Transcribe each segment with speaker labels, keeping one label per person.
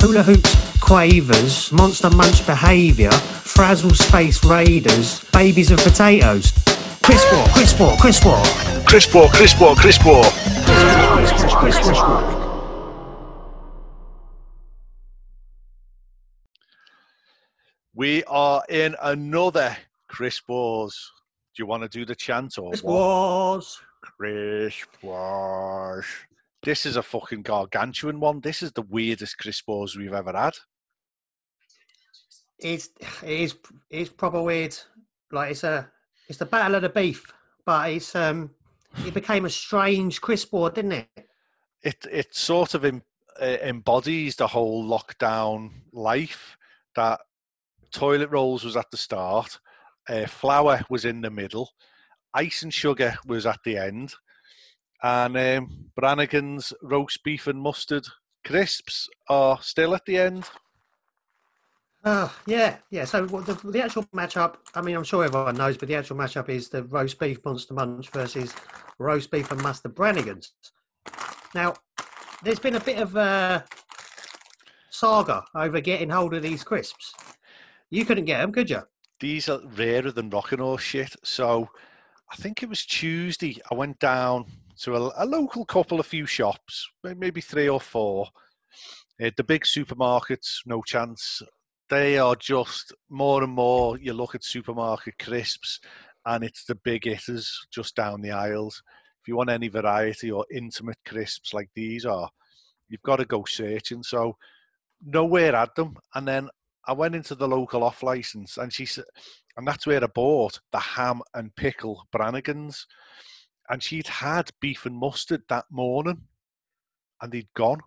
Speaker 1: Hula Hoops Quavers, Monster Munch Behaviour, Frazzle Space Raiders, Babies of Potatoes. Crisp War, Crisp War, Crisp War.
Speaker 2: Crisp War, Crisp War, Crisp War.
Speaker 1: Crisp War.
Speaker 2: We are in another Crisp Wars. Do you want to do the chant or
Speaker 1: Crisp
Speaker 2: what?
Speaker 1: Wars.
Speaker 2: Crisp Wars. This is a fucking gargantuan one. This is the weirdest Crisp Wars we've ever had.
Speaker 1: It's proper weird. Like it's the battle of the beef, but it became a strange Crisp War, didn't it?
Speaker 2: It sort of embodies the whole lockdown life. That toilet rolls was at the start, flour was in the middle, ice and sugar was at the end, and Brannigan's roast beef and mustard crisps are still at the end.
Speaker 1: Yeah. So the actual matchup, I mean, I'm sure everyone knows, but the actual matchup is the roast beef Monster Munch versus roast beef and mustard Brannigans. Now, there's been a bit of a saga over getting hold of these crisps. You couldn't get them, could you?
Speaker 2: These are rarer than rockin' horse shit. So I think it was Tuesday. I went down to a local couple, a few shops, maybe 3 or 4. The big supermarkets, no chance. They are just more and more. You look at supermarket crisps, and it's the big hitters just down the aisles. If you want any variety or intimate crisps like these are, you've got to go searching. So nowhere had them. And then I went into the local off license, and she said, and that's where I bought the ham and pickle Brannigans. And she'd had beef and mustard that morning, and they'd gone.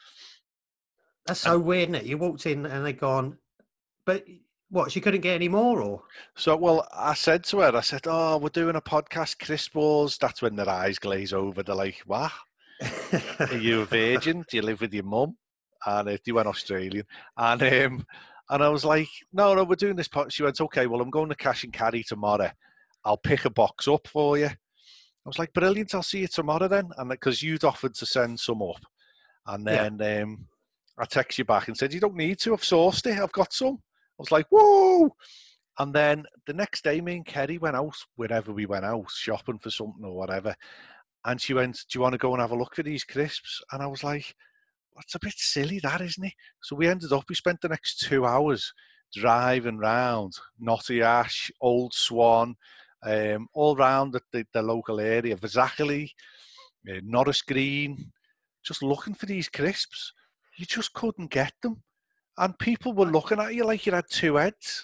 Speaker 1: That's so weird, isn't it? You walked in and they'd gone, but what? She couldn't get any more, or?
Speaker 2: So, well, I said to her, "Oh, we're doing a podcast, Crisp Wars." That's when their eyes glaze over. They're like, "What? Are you a virgin? Do you live with your mum?" And you went Australian, and I was like, no, we're doing this podcast. She went, okay, well, I'm going to Cash and Carry tomorrow. I'll pick a box up for you. I was like, brilliant, I'll see you tomorrow then. And because you'd offered to send some up. And then I text you back and said, you don't need to, I've sourced it, I've got some. I was like, whoa! And then the next day, me and Kerry went out, wherever we went out, shopping for something or whatever. And she went, do you want to go and have a look for these crisps? And I was like, it's a bit silly, that, isn't it? So we spent the next 2 hours driving round Knotty Ash, Old Swan, all round the local area, Vazackley, Norris Green, just looking for these crisps. You just couldn't get them. And people were looking at you like you had 2 heads.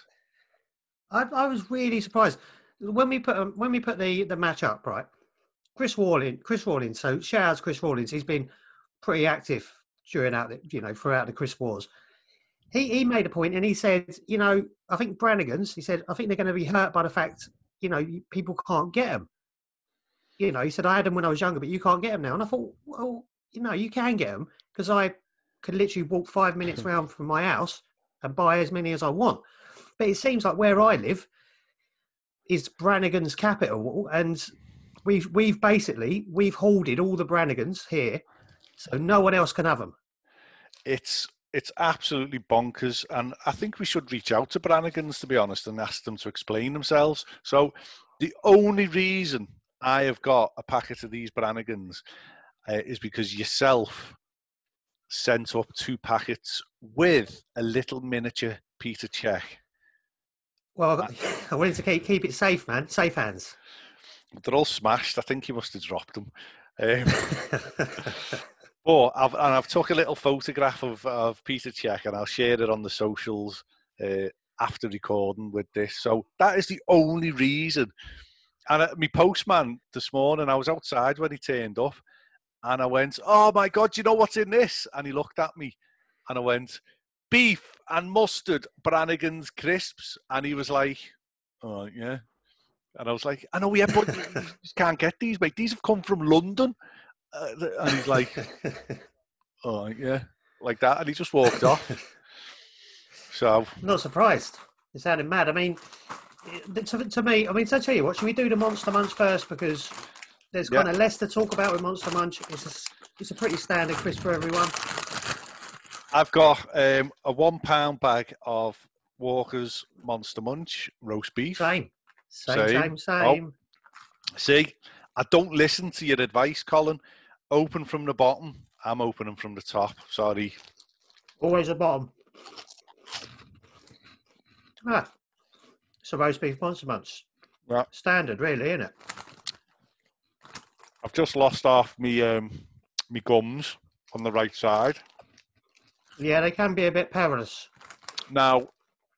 Speaker 1: I was really surprised. When we put the match up, right? Chris Rawlins, so shout out to Chris Rawlins, he's been pretty active throughout the Crisp Wars. He made a point and he said, I think Brannigans, he said, I think they're going to be hurt by the fact, people can't get them. He said, I had them when I was younger, but you can't get them now. And I thought, well, you can get them because I could literally walk 5 minutes round from my house and buy as many as I want. But it seems like where I live is Brannigan's capital, and we've hoarded all the Brannigans here. So no one else can have them.
Speaker 2: It's absolutely bonkers, and I think we should reach out to Brannigans, to be honest, and ask them to explain themselves. So the only reason I have got a packet of these Brannigans is because yourself sent up 2 packets with a little miniature Peter Cech.
Speaker 1: Well, I wanted to keep it safe, man. Safe hands.
Speaker 2: They're all smashed. I think you must have dropped them. But I've took a little photograph of Peter Cech, and I'll share it on the socials after recording with this. So that is the only reason. And my postman this morning, I was outside when he turned up, and I went, oh my God, do you know what's in this? And he looked at me, and I went, beef and mustard Brannigan's crisps. And he was like, oh yeah. And I was like, I know, yeah, but you just can't get these, mate. These have come from London. And he's like, oh, yeah, like that. And he just walked off. So,
Speaker 1: I'm not surprised. It sounded mad. I mean, to me, so I tell you what, should we do the Monster Munch first? Because there's kind of less to talk about with Monster Munch. It's a pretty standard crisp for everyone.
Speaker 2: I've got a £1 bag of Walker's Monster Munch roast beef.
Speaker 1: Same.
Speaker 2: Oh, see, I don't listen to your advice, Colin. Open from the bottom. I'm opening from the top. Sorry.
Speaker 1: Always the bottom. Ah, it's a roast beef Monster Munch.
Speaker 2: Yeah.
Speaker 1: Standard, really, isn't it?
Speaker 2: I've just lost half me gums on the right side.
Speaker 1: Yeah, they can be a bit perilous.
Speaker 2: Now,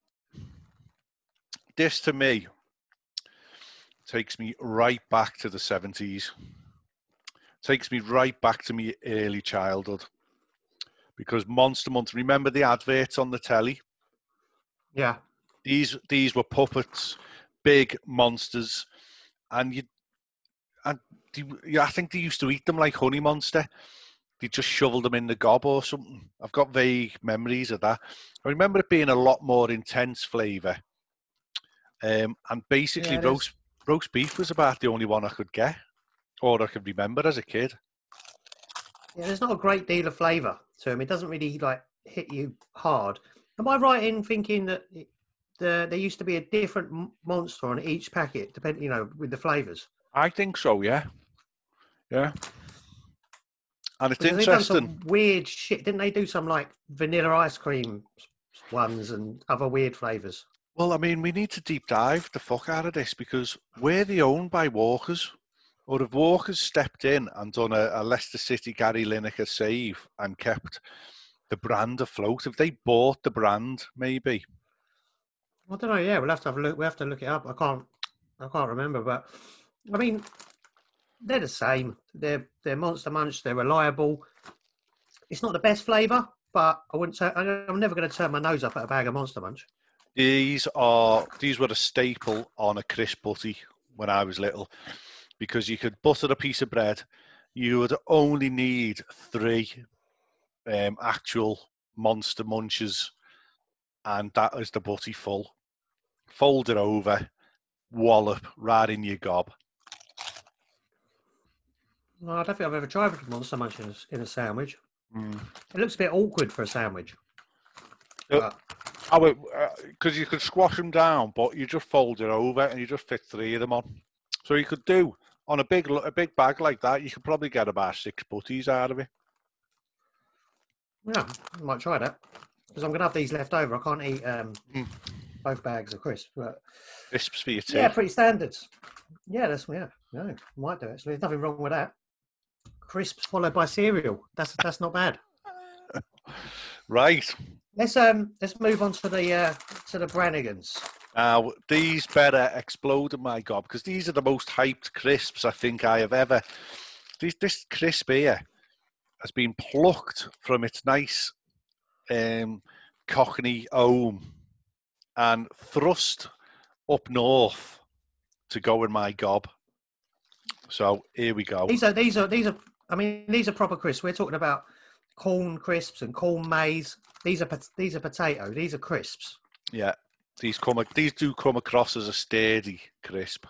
Speaker 2: this to me takes me right back to the 70s. Takes me right back to my early childhood. Because Monster Munch, remember the adverts on the telly?
Speaker 1: Yeah.
Speaker 2: These were puppets, big monsters, and I think they used to eat them like Honey Monster. They just shoveled them in the gob or something. I've got vague memories of that. I remember it being a lot more intense flavour. And basically roast beef was about the only one I could get, or I could remember as a kid.
Speaker 1: Yeah, there's not a great deal of flavour to them. It doesn't really like hit you hard. Am I right in thinking that there used to be a different monster on each packet, depending, with the flavours?
Speaker 2: I think so. Yeah. And it's
Speaker 1: Because
Speaker 2: interesting.
Speaker 1: they've done some weird shit, didn't they? Do some like vanilla ice cream ones and other weird flavours.
Speaker 2: Well, I mean, we need to deep dive the fuck out of this because were they owned by Walkers? Or have Walkers stepped in and done a Leicester City Gary Lineker save and kept the brand afloat? Have they bought the brand, maybe?
Speaker 1: I don't know. Yeah, we'll have to have a look. We have to look it up. I can't remember, but I mean, they're the same. They're Monster Munch. They're reliable. It's not the best flavour, but I'm never going to turn my nose up at a bag of Monster Munch.
Speaker 2: These were a staple on a crisp butty when I was little, because you could butter a piece of bread. You would only need 3 actual Monster Munches, and that is the butty full. Fold it over, wallop right in your gob.
Speaker 1: No, I don't think I've ever tried Monster Munch in a sandwich.
Speaker 2: Mm.
Speaker 1: It looks a bit awkward for a sandwich.
Speaker 2: Because you could squash them down, but you just fold it over and you just fit 3 of them on. So you could do, on a big bag like that, you could probably get about 6 butties out of it.
Speaker 1: Yeah, I might try that. Because I'm going to have these left over. I can't eat both bags of crisps. But
Speaker 2: crisps for your tea.
Speaker 1: Yeah, pretty standards. Yeah, no, might do actually. There's nothing wrong with that. Crisps followed by cereal. That's not bad.
Speaker 2: Right.
Speaker 1: Let's move on to the Brannigans.
Speaker 2: Now, these better explode in my gob, because these are the most hyped crisps I think I have ever. This crisp here has been plucked from its nice Cockney home and thrust up north to go in my gob. So here we go.
Speaker 1: These are proper crisps. We're talking about corn crisps and corn maize. These are potato. These are crisps.
Speaker 2: Yeah, these do come across as a sturdy crisp.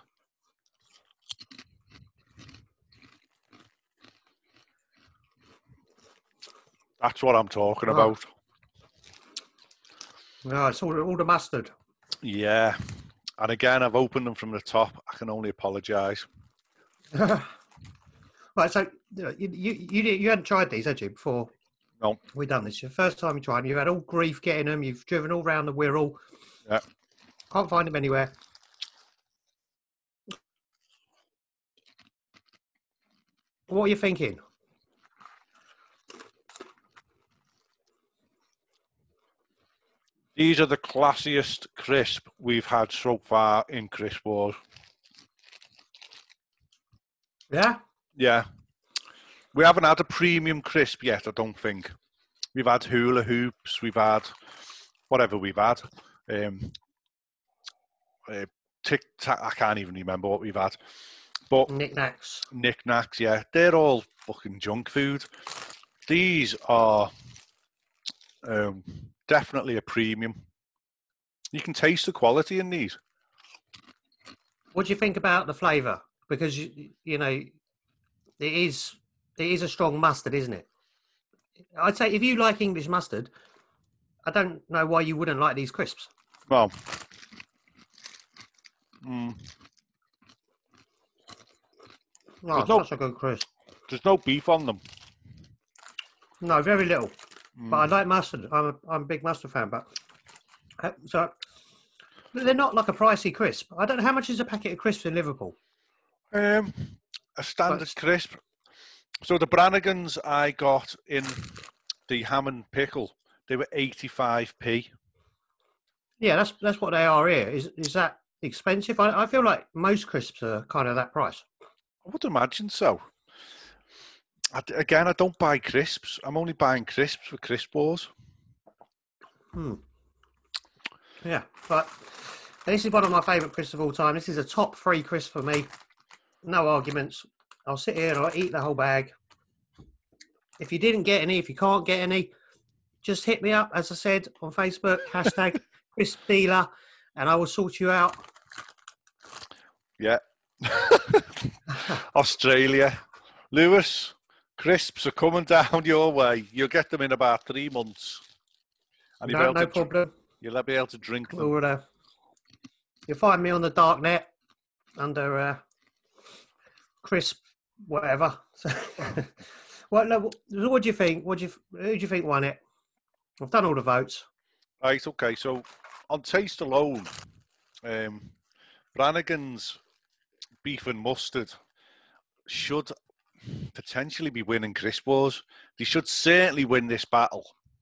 Speaker 2: That's what I'm talking about.
Speaker 1: No, it's all the mustard.
Speaker 2: Yeah, and again, I've opened them from the top. I can only apologise.
Speaker 1: Right, so you hadn't tried these, had you, before?
Speaker 2: No.
Speaker 1: We done this. Your first time you tried them. You've had all grief getting them. You've driven all round the Wirral.
Speaker 2: Yeah.
Speaker 1: Can't find them anywhere. What are you thinking?
Speaker 2: These are the classiest crisp we've had so far in Crisp Wars.
Speaker 1: Yeah?
Speaker 2: Yeah. We haven't had a premium crisp yet, I don't think. We've had hula hoops, we've had whatever we've had. Tic Tac, I can't even remember what we've had. But
Speaker 1: Knickknacks.
Speaker 2: Knickknacks, yeah. They're all fucking junk food. These are definitely a premium. You can taste the quality in these.
Speaker 1: What do you think about the flavour? Because, you know, it is a strong mustard, isn't it? I'd say if you like English mustard, I don't know why you wouldn't like these crisps.
Speaker 2: Well,
Speaker 1: Oh, such a good crisp.
Speaker 2: there's no beef on them.
Speaker 1: No, very little. But I like mustard. I'm a big mustard fan. But so they're not like a pricey crisp. I don't know how much is a packet of crisps in Liverpool.
Speaker 2: A standard crisp. So the Brannigans I got in the ham and pickle, they were 85p.
Speaker 1: Yeah, that's what they are here. Is that expensive? I feel like most crisps are kind of that price.
Speaker 2: I would imagine so. I don't buy crisps. I'm only buying crisps for Crisp Wars.
Speaker 1: Yeah, but this is one of my favourite crisps of all time. This is a top 3 crisp for me. No arguments. I'll sit here and I'll eat the whole bag. If you didn't get any, if you can't get any, just hit me up, as I said, on Facebook, hashtag crisp dealer, and I will sort you out.
Speaker 2: Yeah. Australia. Lewis, crisps are coming down your way. You'll get them in about 3 months. And
Speaker 1: No problem.
Speaker 2: You'll be able to drink them.
Speaker 1: You'll find me on the dark net under crisp whatever. What do you think? Who do you think won it? I've done all the votes.
Speaker 2: Right, okay. So on taste alone, Brannigan's beef and mustard should potentially be winning Crisp Wars. They should certainly win this battle.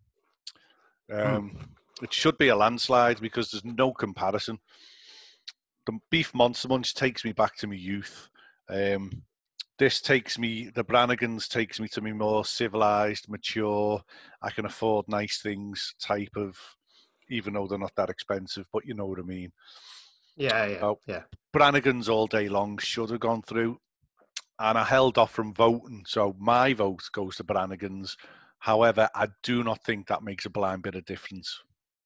Speaker 2: It should be a landslide because there's no comparison. The Beef Monster Munch takes me back to my youth. The Brannigans takes me to me more civilized, mature, I can afford nice things type of, even though they're not that expensive, but you know what I mean.
Speaker 1: Yeah.
Speaker 2: Brannigans all day long should have gone through, and I held off from voting, so my vote goes to Brannigans. However, I do not think that makes a blind bit of difference.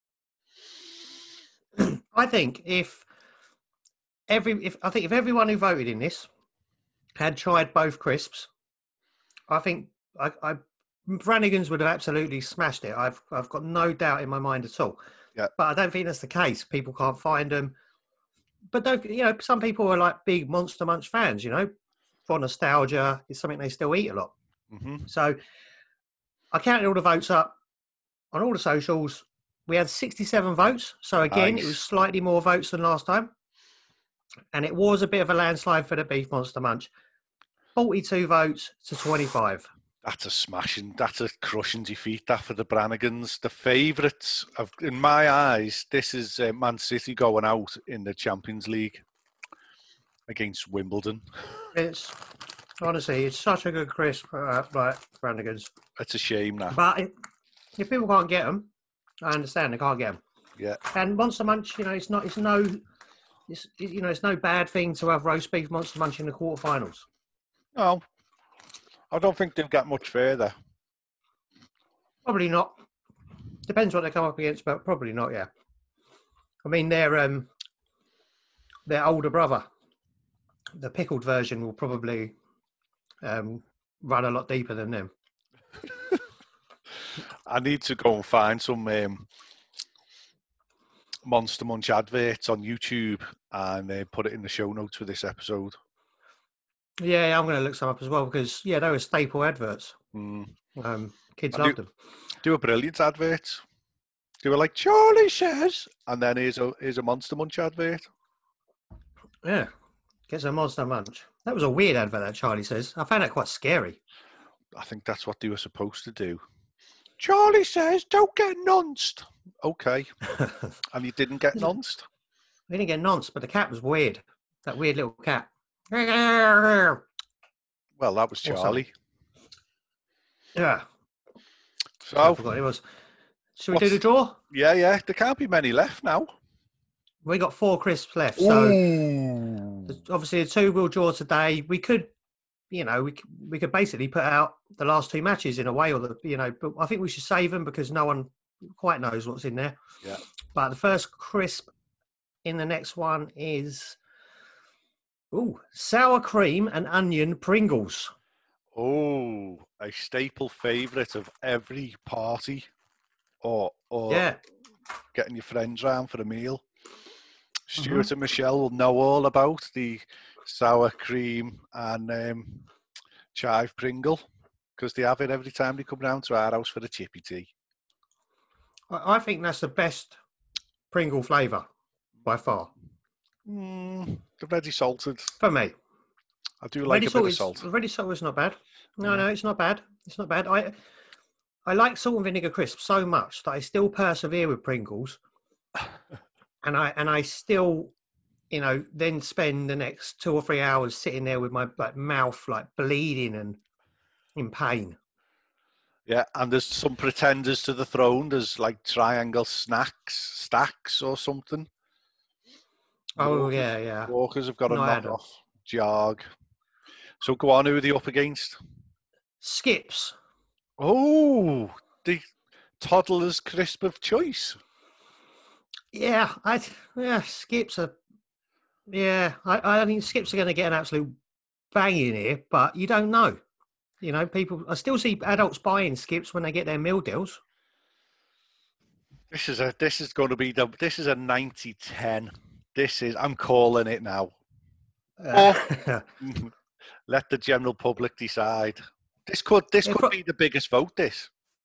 Speaker 1: I think if everyone who voted in this had tried both crisps, I think Brannigans would have absolutely smashed it. I've got no doubt in my mind at all.
Speaker 2: Yeah.
Speaker 1: But I don't think that's the case. People can't find them. But some people are like big Monster Munch fans. For nostalgia, it's something they still eat a lot.
Speaker 2: Mm-hmm.
Speaker 1: So I counted all the votes up on all the socials. We had 67 votes. So again, It was slightly more votes than last time. And it was a bit of a landslide for the Beef Monster Munch. 42 votes to 25.
Speaker 2: That's a smashing, that's a crushing defeat, that for the Brannigans. The favourites, in my eyes, this is Man City going out in the Champions League against Wimbledon.
Speaker 1: It's such a good crisp, like Brannigans.
Speaker 2: It's a shame now.
Speaker 1: But if people can't get them, I understand they can't get them.
Speaker 2: Yeah.
Speaker 1: And Monster Munch, it's no bad thing to have roast beef Monster Munch in the quarterfinals.
Speaker 2: No, I don't think they've got much further.
Speaker 1: Probably not. Depends what they come up against, but probably not. Yeah. I mean, their older brother, the pickled version, will probably run a lot deeper than them.
Speaker 2: I need to go and find some Monster Munch adverts on YouTube and put it in the show notes for this episode.
Speaker 1: Yeah, I'm going to look some up as well because they were staple adverts. Kids loved them.
Speaker 2: They were brilliant adverts. They were like Charlie says, and then here's a Monster Munch advert.
Speaker 1: Yeah, gets a Monster Munch. That was a weird advert, that Charlie says. I found that quite scary.
Speaker 2: I think that's what they were supposed to do. Charlie says, "Don't get nonced." Okay, and you didn't get nonced.
Speaker 1: We didn't get nonced, but the cat was weird. That weird little cat. Well,
Speaker 2: that was Charlie.
Speaker 1: Yeah.
Speaker 2: So
Speaker 1: I forgot it was. Should we do the draw?
Speaker 2: Yeah. There can't be many left now.
Speaker 1: We got 4 crisps left. So obviously, the 2 will draw today. We could, we could basically put out the last 2 matches in a way, but I think we should save them because no one quite knows what's in there.
Speaker 2: Yeah.
Speaker 1: But the first crisp in the next one is sour cream and onion Pringles.
Speaker 2: Oh, a staple favourite of every party, or
Speaker 1: Yeah.
Speaker 2: getting your friends round for a meal.
Speaker 1: Mm-hmm.
Speaker 2: Stuart and Michelle will know all about the sour cream and chive Pringle, because they have it every time they come round to our house for the chippy tea.
Speaker 1: I think that's the best Pringle flavour by far.
Speaker 2: The ready salted.
Speaker 1: For me.
Speaker 2: I do like a bit of salt.
Speaker 1: Ready salt is not bad. No, it's not bad. It's not bad. I like salt and vinegar crisps so much that I still persevere with Pringles. and I still, then spend the next 2 or 3 hours sitting there with my mouth bleeding and in pain.
Speaker 2: Yeah, and there's some pretenders to the throne. There's like triangle stacks or something.
Speaker 1: Oh, yeah.
Speaker 2: Walkers have got a knockoff jog. So go on, who are they up against?
Speaker 1: Skips.
Speaker 2: Oh, the toddler's crisp of choice.
Speaker 1: Yeah, Skips are. Yeah, I think Skips are going to get an absolute banging here, but you don't know. People. I still see adults buying Skips when they get their meal deals.
Speaker 2: This is a 90-10. I'm calling it now. Let the general public decide. This could be the biggest vote. This.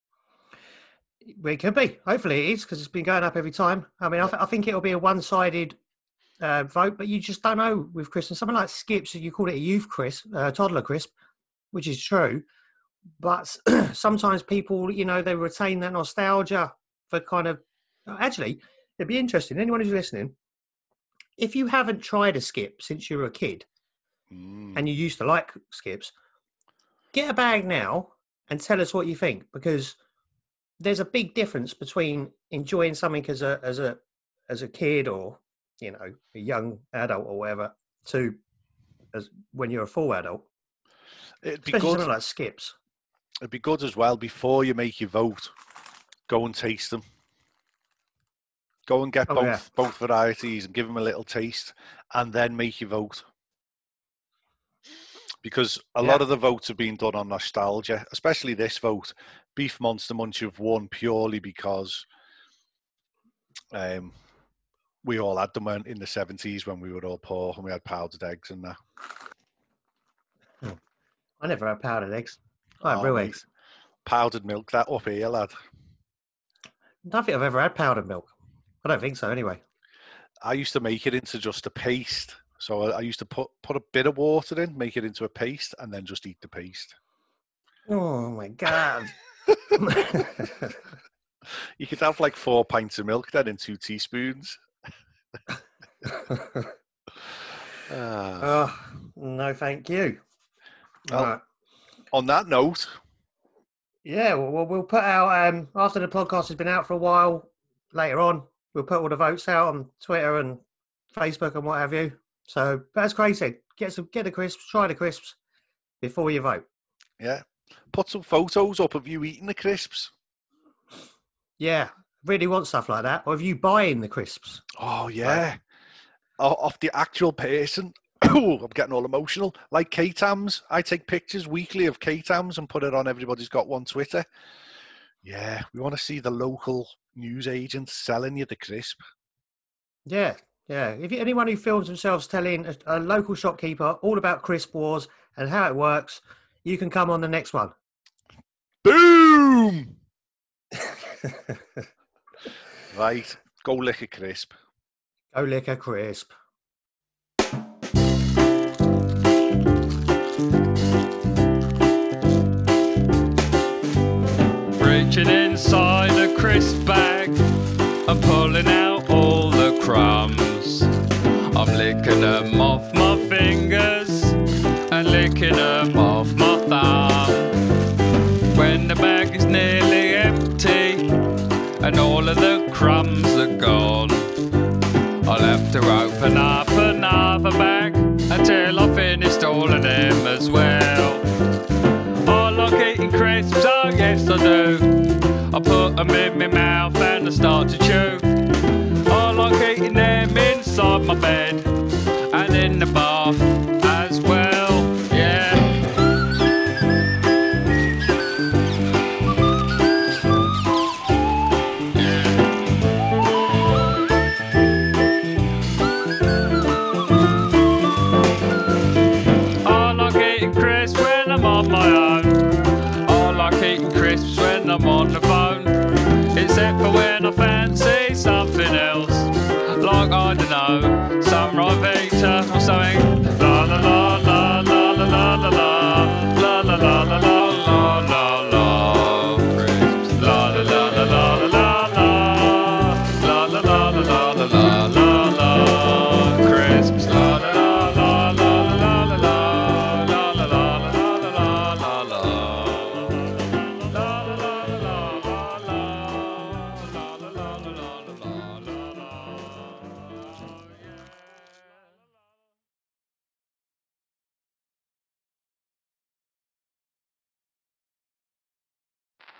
Speaker 1: It could be. Hopefully it is, because it's been going up every time. I mean, I think it'll be a one-sided vote, but you just don't know with crisps. And something like Skips, you call it a youth crisp, toddler crisp, which is true. But sometimes people, they retain that nostalgia for kind of. Actually, it'd be interesting. Anyone who's listening, if you haven't tried a Skip since you were a kid, and you used to like Skips, get a bag now and tell us what you think, because there's a big difference between enjoying something as a kid or a young adult or whatever to as when you're a full adult.
Speaker 2: It'd be
Speaker 1: especially
Speaker 2: good.
Speaker 1: Something like Skips.
Speaker 2: It'd be good as well, before you make your vote, go and taste them. Go and get both varieties and give them a little taste, and then make your vote. Because a lot of the votes have been done on nostalgia, especially this vote. Beef Monster Munch have won purely because we all had them in the 70s when we were all poor and we had powdered eggs and that.
Speaker 1: I never had powdered eggs. I had real eggs.
Speaker 2: Powdered milk, that up here, lad.
Speaker 1: I don't think I've ever had powdered milk. I don't think so, anyway.
Speaker 2: I used to make it into just a paste. So I used to put a bit of water in, make it into a paste, and then just eat the paste.
Speaker 1: Oh, my God.
Speaker 2: You could have like 4 pints of milk then in 2 teaspoons.
Speaker 1: No, thank you.
Speaker 2: Well, on that note.
Speaker 1: Yeah, well, we'll put out, after the podcast has been out for a while, later on, we'll put all the votes out on Twitter and Facebook and what have you. So, as Craig said, get the crisps, try the crisps before you vote.
Speaker 2: Yeah. Put some photos up of you eating the crisps.
Speaker 1: Yeah, really want stuff like that. Or of you buying the crisps.
Speaker 2: Oh, yeah. Off the actual person. Oh, I'm getting all emotional. Like K-Tams. I take pictures weekly of K-Tams and put it on Everybody's Got One Twitter. Yeah, we want to see the local news agents selling you the crisp.
Speaker 1: Yeah. If anyone who films themselves telling a local shopkeeper all about Crisp Wars and how it works, you can come on the next one.
Speaker 2: Boom! Right, go lick a crisp.
Speaker 1: Go lick a crisp.
Speaker 3: Reaching inside a crisp bag and pulling out all the crumbs. I'm licking them off my fingers and licking them off my thumb. When the bag is nearly empty and all of the crumbs are gone, I'll have to open up another bag until I've finished all of them as well. I like eating crisps, oh yes I do. I put them in my mouth and I start to chew. I like eating them inside my bed and in the bath as well, yeah.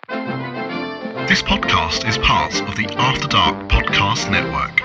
Speaker 4: This podcast is part of the After Dark Podcast Network.